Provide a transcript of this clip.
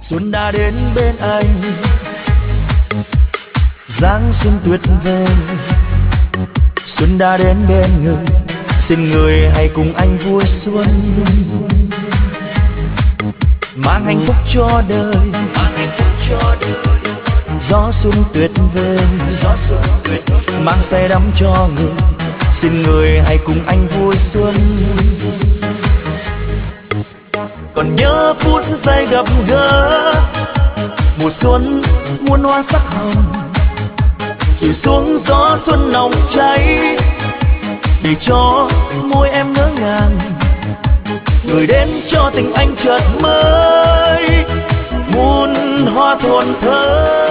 Xuân đã đến bên anh, giáng xuân tuyệt vời. Xuân đã đến bên người, xin người hãy cùng anh vui xuân, mang hạnh phúc cho đời, gió xuân tuyệt vời, mang say đắm cho người, xin người hãy cùng anh vui xuân. Còn nhớ phút giây gặp gỡ, mùa xuân muôn hoa sắc hồng, chìm xuống gió xuân nồng cháy, để cho môi em ngỡ ngàng, gửi đến cho tình anh chợt mới muôn hoa thuần thơ.